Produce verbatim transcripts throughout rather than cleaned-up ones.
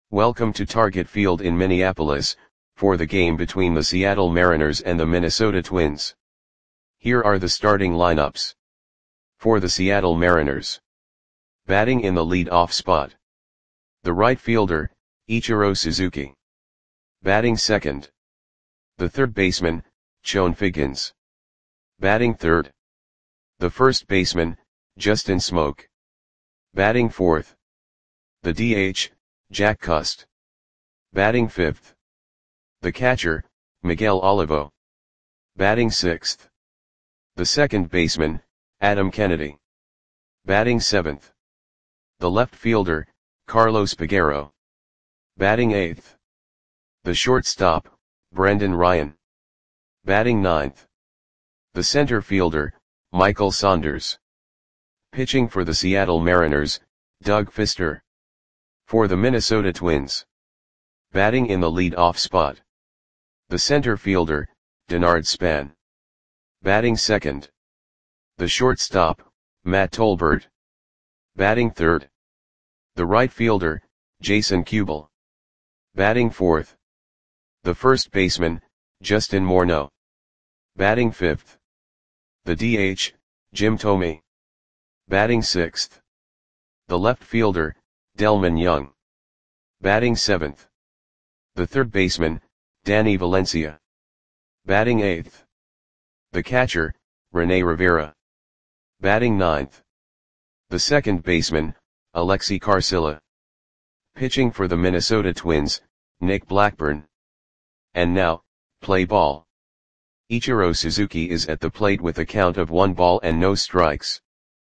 Welcome to Target Field in Minneapolis, for the game between the Seattle Mariners and the Minnesota Twins. Here are the starting lineups. For the Seattle Mariners. Batting in the lead-off spot. The right fielder, Ichiro Suzuki. Batting second. The third baseman, Chone Figgins. Batting third. The first baseman, Justin Smoak. Batting fourth. The D H, Jack Cust. Batting fifth. The catcher, Miguel Olivo. Batting sixth. The second baseman, Adam Kennedy. Batting seventh. The left fielder, Carlos Peguero. Batting eighth. The shortstop, Brendan Ryan. Batting ninth. The center fielder, Michael Saunders. Pitching for the Seattle Mariners, Doug Fister. For the Minnesota Twins. Batting in the lead-off spot. The center fielder, Denard Span. Batting second. The shortstop, Matt Tolbert. Batting third. The right fielder, Jason Kubel. Batting fourth. The first baseman, Justin Morneau. Batting fifth. The D H, Jim Thome. Batting sixth. The left fielder, Delmon Young. Batting seventh. The third baseman, Danny Valencia. Batting eighth. The catcher, Rene Rivera. Batting ninth. The second baseman, Alexi Carcilla. Pitching for the Minnesota Twins, Nick Blackburn. And now, play ball. Ichiro Suzuki is at the plate with a count of one ball and no strikes.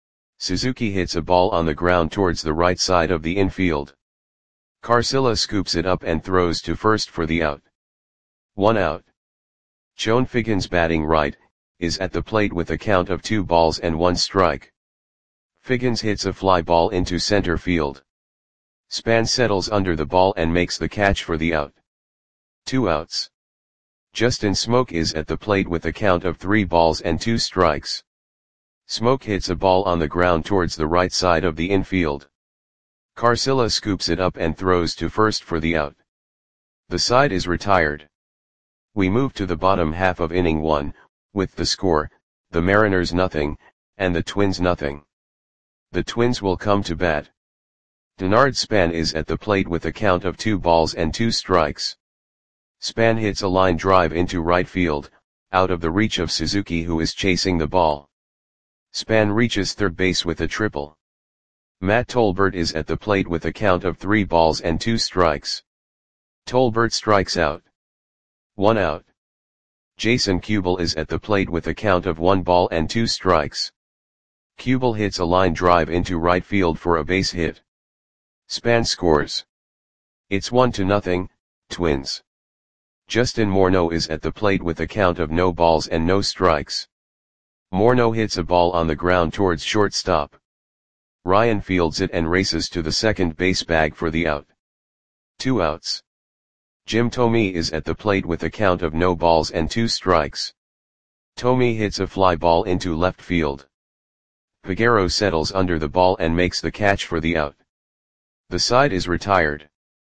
Suzuki hits a ball on the ground towards the right side of the infield. Carcilla scoops it up and throws to first for the out. One out. Chone Figgins, batting right, is at the plate with a count of two balls and one strike. Figgins hits a fly ball into center field. Span settles under the ball and makes the catch for the out. Two outs. Justin Smoak is at the plate with a count of three balls and two strikes. Smoak hits a ball on the ground towards the right side of the infield. Carcilla scoops it up and throws to first for the out. The side is retired. We move to the bottom half of inning one, with the score, the Mariners nothing, and the Twins nothing. The Twins will come to bat. Denard Span is at the plate with a count of two balls and two strikes. Span hits a line drive into right field, out of the reach of Suzuki, who is chasing the ball. Span reaches third base with a triple. Matt Tolbert is at the plate with a count of three balls and two strikes. Tolbert strikes out. One out. Jason Kubel is at the plate with a count of one ball and two strikes. Kubel hits a line drive into right field for a base hit. Span scores. It's one to nothing, Twins. Justin Morneau is at the plate with a count of no balls and no strikes. Morneau hits a ball on the ground towards shortstop. Ryan fields it and races to the second base bag for the out. Two outs. Jim Thome is at the plate with a count of no balls and two strikes. Thome hits a fly ball into left field. Peguero settles under the ball and makes the catch for the out. The side is retired.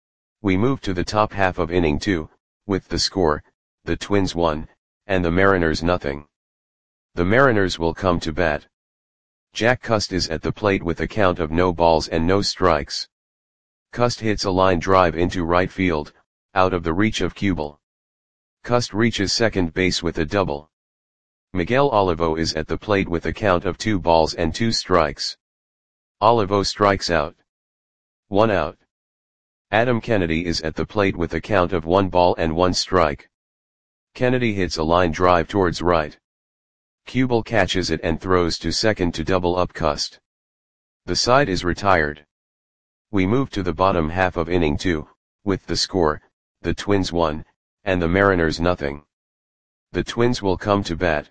We move to the top half of inning two, with the score, the Twins one, and the Mariners nothing. The Mariners will come to bat. Jack Cust is at the plate with a count of no balls and no strikes. Cust hits a line drive into right field, out of the reach of Kubel. Cust reaches second base with a double. Miguel Olivo is at the plate with a count of two balls and two strikes. Olivo strikes out. One out. Adam Kennedy is at the plate with a count of one ball and one strike. Kennedy hits a line drive towards right. Kubel catches it and throws to second to double up Cust. The side is retired. We move to the bottom half of inning two, with the score, the Twins one, and the Mariners nothing. The Twins will come to bat.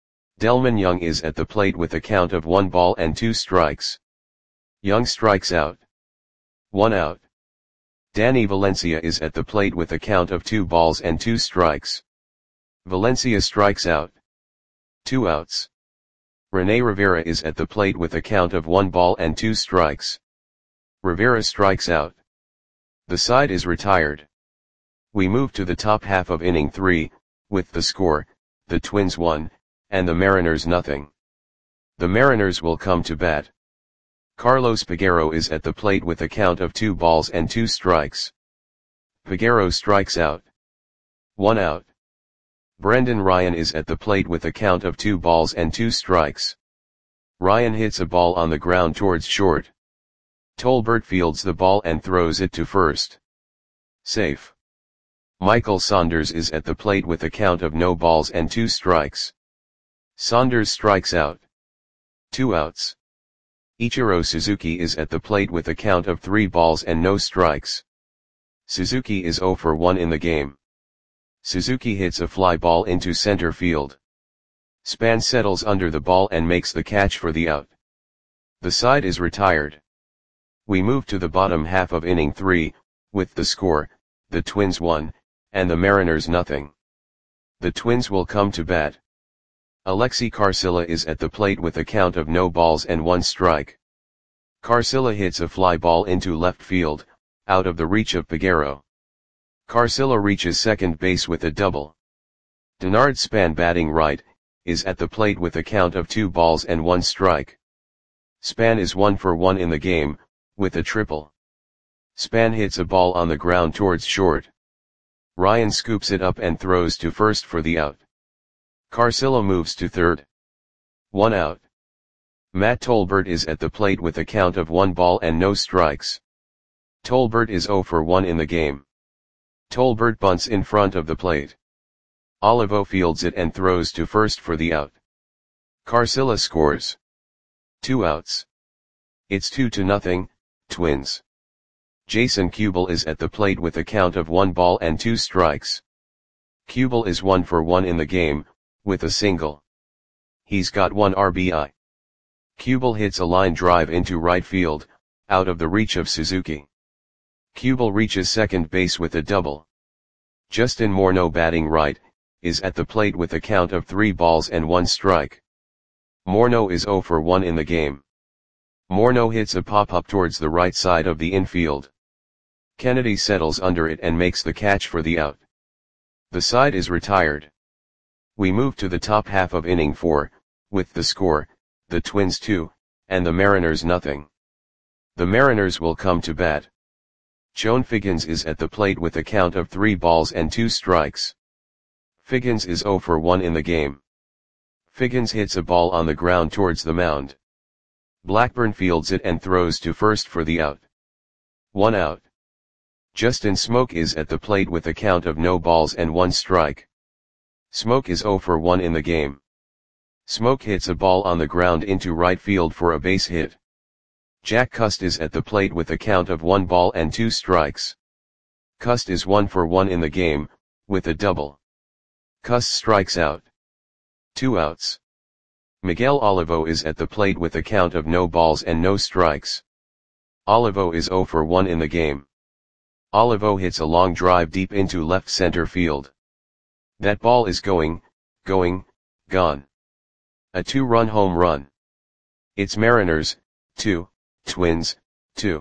Delmon Young is at the plate with a count of one ball and two strikes. Young strikes out. One out. Danny Valencia is at the plate with a count of two balls and two strikes. Valencia strikes out. Two outs. Rene Rivera is at the plate with a count of one ball and two strikes. Rivera strikes out. The side is retired. We move to the top half of inning three, with the score, the Twins one, and the Mariners nothing. The Mariners will come to bat. Carlos Peguero is at the plate with a count of two balls and two strikes. Peguero strikes out. One out. Brendan Ryan is at the plate with a count of two balls and two strikes. Ryan hits a ball on the ground towards short. Tolbert fields the ball and throws it to first. Safe. Michael Saunders is at the plate with a count of no balls and two strikes. Saunders strikes out. Two outs. Ichiro Suzuki is at the plate with a count of three balls and no strikes. Suzuki is zero for one in the game. Suzuki hits a fly ball into center field. Span settles under the ball and makes the catch for the out. The side is retired. We move to the bottom half of inning three, with the score, the Twins one, and the Mariners nothing. The Twins will come to bat. Alexi Carcilla is at the plate with a count of no balls and one strike. Carcilla hits a fly ball into left field, out of the reach of Peguero. Carcilla reaches second base with a double. Denard Span, batting right, is at the plate with a count of two balls and one strike. Span is one for one in the game, with a triple. Span hits a ball on the ground towards short. Ryan scoops it up and throws to first for the out. Carcilla moves to third. One out. Matt Tolbert is at the plate with a count of one ball and no strikes. Tolbert is zero for one in the game. Tolbert bunts in front of the plate. Olivo fields it and throws to first for the out. Carcilla scores. Two outs. It's two to nothing, Twins. Jason Kubel is at the plate with a count of one ball and two strikes. Kubel is one for one in the game, with a single. He's got one R B I. Kubel hits a line drive into right field, out of the reach of Suzuki. Kubel reaches second base with a double. Justin Morneau, batting right, is at the plate with a count of three balls and one strike. Morneau is zero for one in the game. Morneau hits a pop-up towards the right side of the infield. Kennedy settles under it and makes the catch for the out. The side is retired. We move to the top half of inning four, with the score, the Twins two, and the Mariners nothing. The Mariners will come to bat. Chone Figgins is at the plate with a count of three balls and two strikes. Figgins is zero for one in the game. Figgins hits a ball on the ground towards the mound. Blackburn fields it and throws to first for the out. One out. Justin Smoke is at the plate with a count of no balls and one strike. Smoke is zero for one in the game. Smoke hits a ball on the ground into right field for a base hit. Jack Cust is at the plate with a count of one ball and two strikes. Cust is one for one in the game, with a double. Cust strikes out. Two outs. Miguel Olivo is at the plate with a count of no balls and no strikes. Olivo is zero for one in the game. Olivo hits a long drive deep into left center field. That ball is going, going, gone. A two-run home run. It's Mariners, two, Twins, two.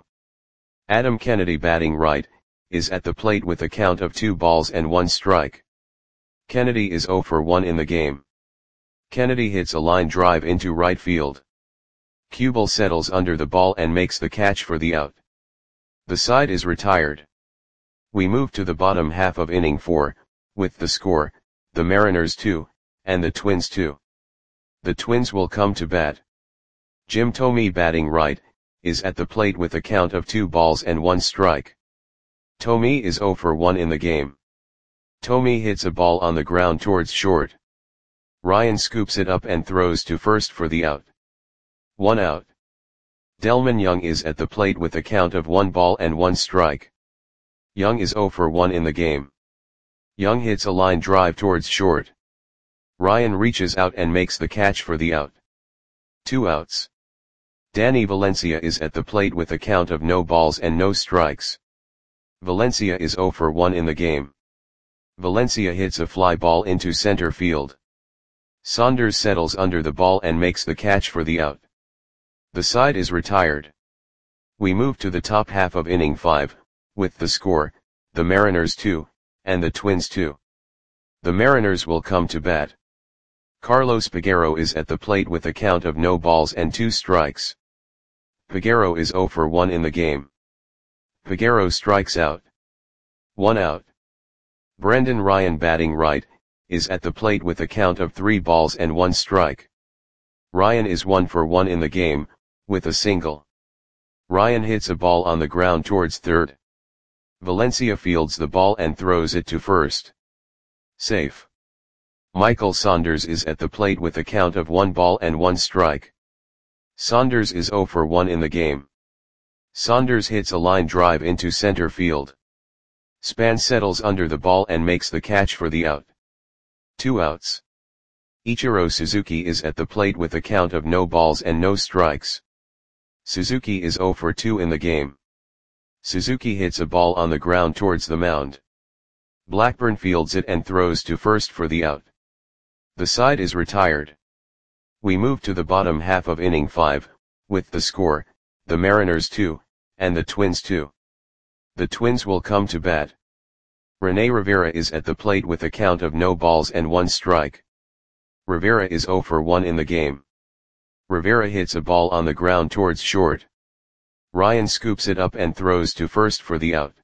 Adam Kennedy, batting right, is at the plate with a count of two balls and one strike. Kennedy is zero for one in the game. Kennedy hits a line drive into right field. Kubel settles under the ball and makes the catch for the out. The side is retired. We move to the bottom half of inning four, with the score, the Mariners two, and the Twins two. The Twins will come to bat. Jim Thome, batting right, is at the plate with a count of two balls and one strike. Thome is zero for one in the game. Thome hits a ball on the ground towards short. Ryan scoops it up and throws to first for the out. One out. Delmon Young is at the plate with a count of one ball and one strike. Young is zero for one in the game. Young hits a line drive towards short. Ryan reaches out and makes the catch for the out. Two outs. Danny Valencia is at the plate with a count of no balls and no strikes. Valencia is zero for one in the game. Valencia hits a fly ball into center field. Saunders settles under the ball and makes the catch for the out. The side is retired. We move to the top half of inning five, with the score, the Mariners two, and the Twins two. The Mariners will come to bat. Carlos Peguero is at the plate with a count of no balls and two strikes. Peguero is zero for one in the game. Peguero strikes out. One out. Brendan Ryan, batting right, is at the plate with a count of three balls and one strike. Ryan is one for one in the game, with a single. Ryan hits a ball on the ground towards third. Valencia fields the ball and throws it to first. Safe. Michael Saunders is at the plate with a count of one ball and one strike. Saunders is zero for one in the game. Saunders hits a line drive into center field. Span settles under the ball and makes the catch for the out. Two outs. Ichiro Suzuki is at the plate with a count of no balls and no strikes. Suzuki is zero for two in the game. Suzuki hits a ball on the ground towards the mound. Blackburn fields it and throws to first for the out. The side is retired. We move to the bottom half of inning five, with the score, the Mariners two, and the Twins two. The Twins will come to bat. Rene Rivera is at the plate with a count of no balls and one strike. Rivera is zero for one in the game. Rivera hits a ball on the ground towards short. Ryan scoops it up and throws to first for the out.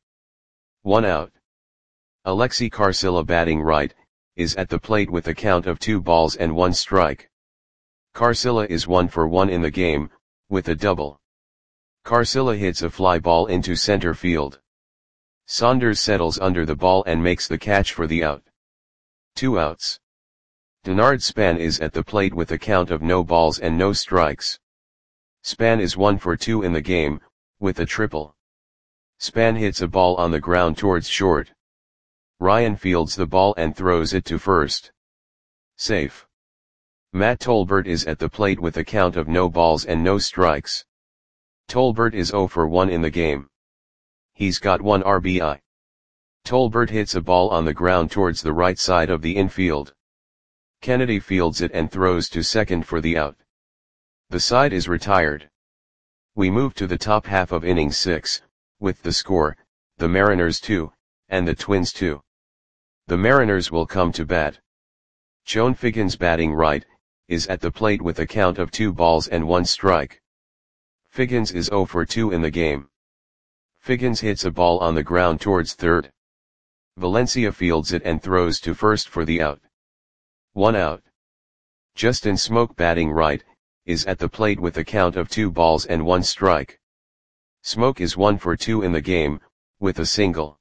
One out. Alexi Carcilla, batting right, is at the plate with a count of two balls and one strike. Carcilla is one for one in the game, with a double. Carcilla hits a fly ball into center field. Saunders settles under the ball and makes the catch for the out. Two outs. Denard Span is at the plate with a count of no balls and no strikes. Span is one for two in the game, with a triple. Span hits a ball on the ground towards short. Ryan fields the ball and throws it to first. Safe. Matt Tolbert is at the plate with a count of no balls and no strikes. Tolbert is zero for one in the game. He's got one R B I. Tolbert hits a ball on the ground towards the right side of the infield. Kennedy fields it and throws to second for the out. The side is retired. We move to the top half of inning six, with the score, the Mariners two, and the Twins two. The Mariners will come to bat. Chone Figgins, batting right, is at the plate with a count of two balls and one strike. Figgins is zero for two in the game. Figgins hits a ball on the ground towards third. Valencia fields it and throws to first for the out. One out. Justin Smoke, batting right, is at the plate with a count of two balls and one strike. Smoke is one for two in the game, with a single.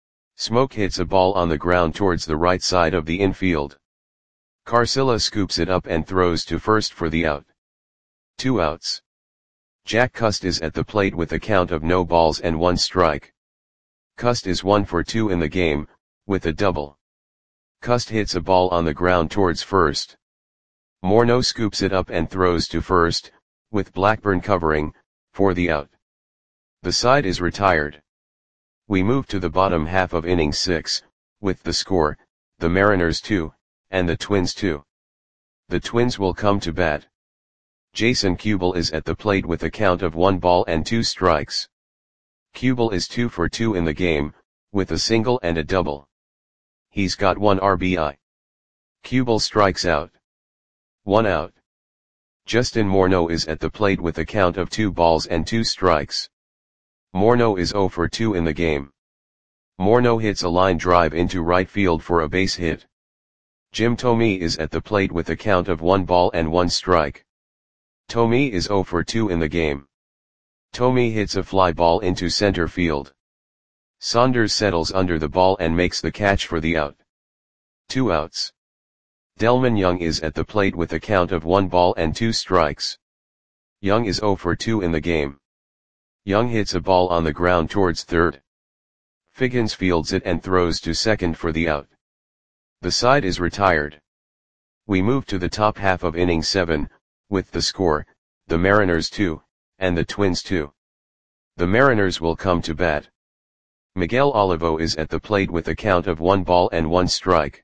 Smoke hits a ball on the ground towards the right side of the infield. Carcilla scoops it up and throws to first for the out. Two outs. Jack Cust is at the plate with a count of no balls and one strike. Cust is one for two in the game, with a double. Cust hits a ball on the ground towards first. Morneau scoops it up and throws to first, with Blackburn covering, for the out. The side is retired. We move to the bottom half of inning six, with the score, the Mariners two, and the Twins two. The Twins will come to bat. Jason Kubel is at the plate with a count of one ball and two strikes. Kubel is two for two in the game, with a single and a double. He's got one R B I. Kubel strikes out. One out. Justin Morneau is at the plate with a count of two balls and two strikes. Morneau is zero for two in the game. Morneau hits a line drive into right field for a base hit. Jim Thome is at the plate with a count of one ball and one strike. Thome is zero for two in the game. Thome hits a fly ball into center field. Saunders settles under the ball and makes the catch for the out. Two outs. Delman Young is at the plate with a count of one ball and two strikes. Young is zero for two in the game. Young hits a ball on the ground towards third. Figgins fields it and throws to second for the out. The side is retired. We move to the top half of inning seven, with the score, the Mariners two, and the Twins two. The Mariners will come to bat. Miguel Olivo is at the plate with a count of one ball and one strike.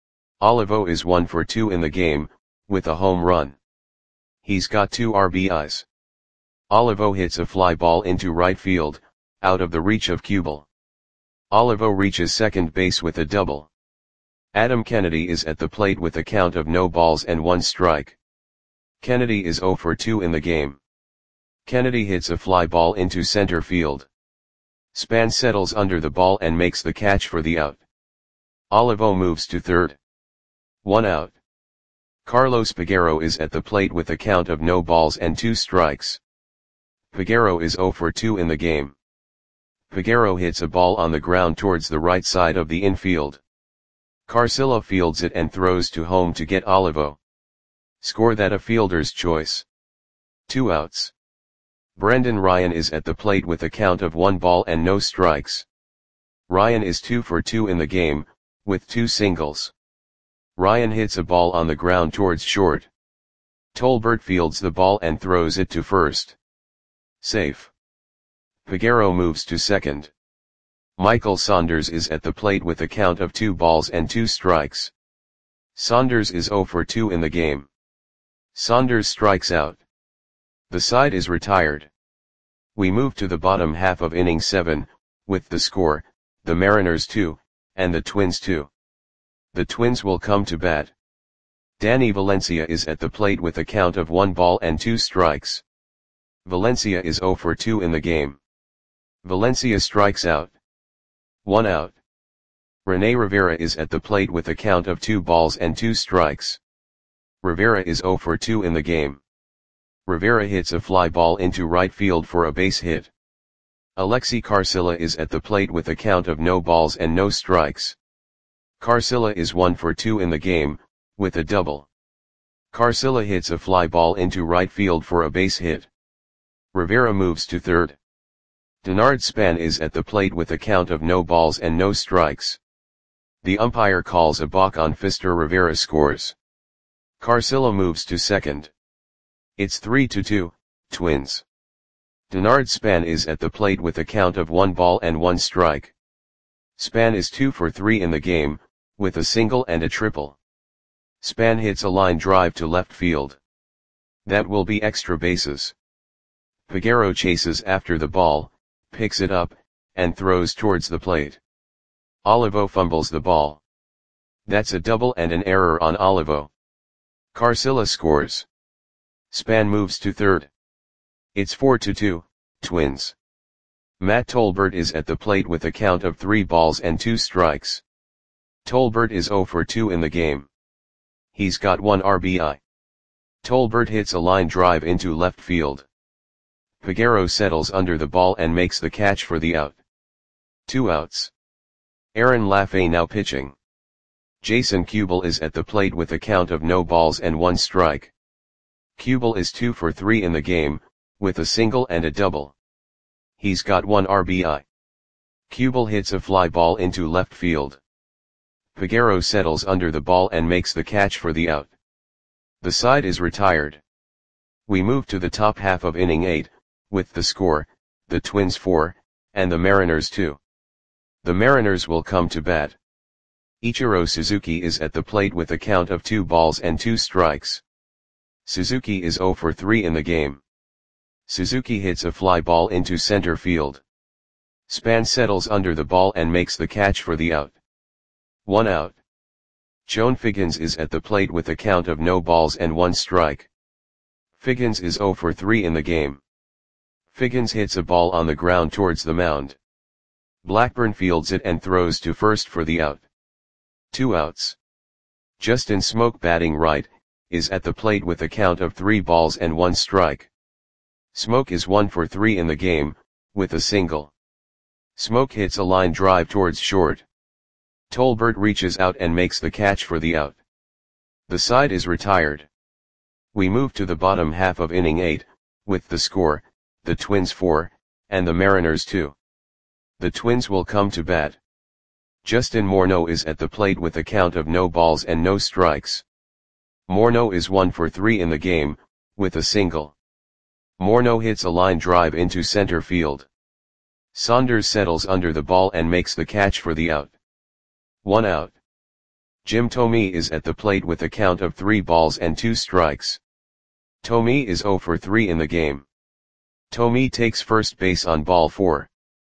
Olivo is one for two in the game, with a home run. He's got two R B Is. Olivo hits a fly ball into right field, out of the reach of Kubel. Olivo reaches second base with a double. Adam Kennedy is at the plate with a count of no balls and one strike. Kennedy is zero for two in the game. Kennedy hits a fly ball into center field. Span settles under the ball and makes the catch for the out. Olivo moves to third. One out. Carlos Peguero is at the plate with a count of no balls and two strikes. Peguero is zero for two in the game. Peguero hits a ball on the ground towards the right side of the infield. Carcillo fields it and throws to home to get Olivo. Score that a fielder's choice. Two outs. Brendan Ryan is at the plate with a count of one ball and no strikes. Ryan is two for two in the game, with two singles. Ryan hits a ball on the ground towards short. Tolbert fields the ball and throws it to first. Safe. Peguero moves to second. Michael Saunders is at the plate with a count of two balls and two strikes. Saunders is zero for two in the game. Saunders strikes out. The side is retired. We move to the bottom half of inning seven, with the score, the Mariners two, and the Twins two. The Twins will come to bat. Danny Valencia is at the plate with a count of one ball and two strikes. Valencia is zero for two in the game. Valencia strikes out. One out. Rene Rivera is at the plate with a count of two balls and two strikes. Rivera is zero for two in the game. Rivera hits a fly ball into right field for a base hit. Alexi Carcilla is at the plate with a count of no balls and no strikes. Carcilla is one for two in the game, with a double. Carcilla hits a fly ball into right field for a base hit. Rivera moves to third. Denard Span is at the plate with a count of no balls and no strikes. The umpire calls a balk on Fister. Rivera scores. Carcilla moves to second. It's three to two, Twins. Denard Span is at the plate with a count of one ball and one strike. Span is two for three in the game, with a single and a triple. Span hits a line drive to left field. That will be extra bases. Peguero chases after the ball, picks it up, and throws towards the plate. Olivo fumbles the ball. That's a double and an error on Olivo. Carcilla scores. Span moves to third. It's four to two, Twins. Matt Tolbert is at the plate with a count of three balls and two strikes. Tolbert is zero for two in the game. He's got one R B I. Tolbert hits a line drive into left field. Peguero settles under the ball and makes the catch for the out. Two outs. Aaron Lafay now pitching. Jason Kubel is at the plate with a count of no balls and one strike. Kubel is two for three in the game, with a single and a double. He's got one R B I. Kubel hits a fly ball into left field. Peguero settles under the ball and makes the catch for the out. The side is retired. We move to the top half of inning eight, with the score, the Twins four, and the Mariners two. The Mariners will come to bat. Ichiro Suzuki is at the plate with a count of two balls and two strikes. Suzuki is zero for three in the game. Suzuki hits a fly ball into center field. Span settles under the ball and makes the catch for the out. One out. Joan Figgins is at the plate with a count of no balls and one strike. Figgins is zero for three in the game. Figgins hits a ball on the ground towards the mound. Blackburn fields it and throws to first for the out. Two outs. Justin Smoke, batting right, is at the plate with a count of three balls and one strike. Smoke is one for three in the game, with a single. Smoke hits a line drive towards short. Tolbert reaches out and makes the catch for the out. The side is retired. We move to the bottom half of inning eight, with the score, the Twins four, and the Mariners two. The Twins will come to bat. Justin Morneau is at the plate with a count of no balls and no strikes. Morneau is one for three in the game, with a single. Morneau hits a line drive into center field. Saunders settles under the ball and makes the catch for the out. One out. Jim Thome is at the plate with a count of three balls and two strikes. Thome is zero for three in the game. Thome takes first base on ball four.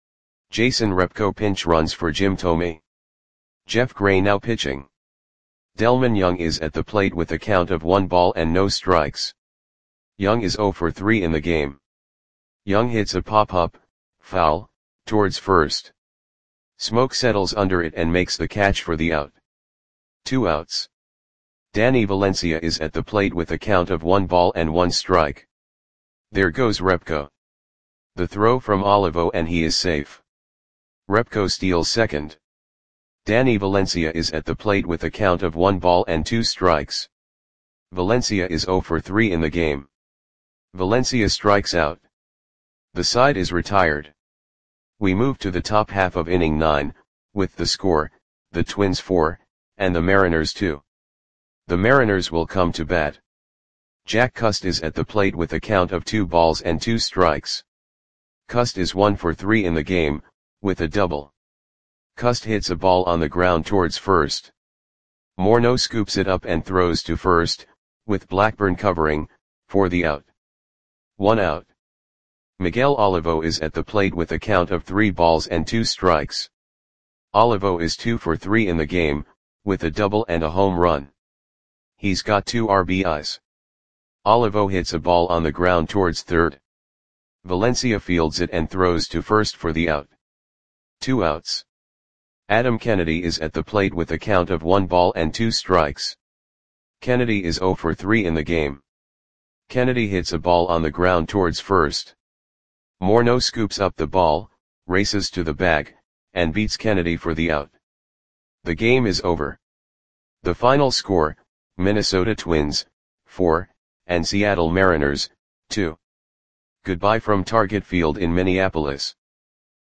Jason Repko pinch runs for Jim Thome. Jeff Gray now pitching. Delmon Young is at the plate with a count of one ball and no strikes. Young is zero for three in the game. Young hits a pop-up, foul, towards first. Smoke settles under it and makes the catch for the out. Two outs. Danny Valencia is at the plate with a count of one ball and one strike. There goes Repko. The throw from Olivo and he is safe. Repko steals second. Danny Valencia is at the plate with a count of one ball and two strikes. Valencia is zero for three in the game. Valencia strikes out. The side is retired. We move to the top half of inning nine, with the score, the Twins four, and the Mariners two. The Mariners will come to bat. Jack Cust is at the plate with a count of two balls and two strikes. Cust is one for three in the game, with a double. Cust hits a ball on the ground towards first. Morneau scoops it up and throws to first, with Blackburn covering, for the out. One out. Miguel Olivo is at the plate with a count of three balls and two strikes. Olivo is two for three in the game, with a double and a home run. He's got two R B Is. Olivo hits a ball on the ground towards third. Valencia fields it and throws to first for the out. Two outs. Adam Kennedy is at the plate with a count of one ball and two strikes. Kennedy is zero for three in the game. Kennedy hits a ball on the ground towards first. Morneau scoops up the ball, races to the bag, and beats Kennedy for the out. The game is over. The final score, Minnesota Twins, four, and Seattle Mariners, two. Goodbye from Target Field in Minneapolis.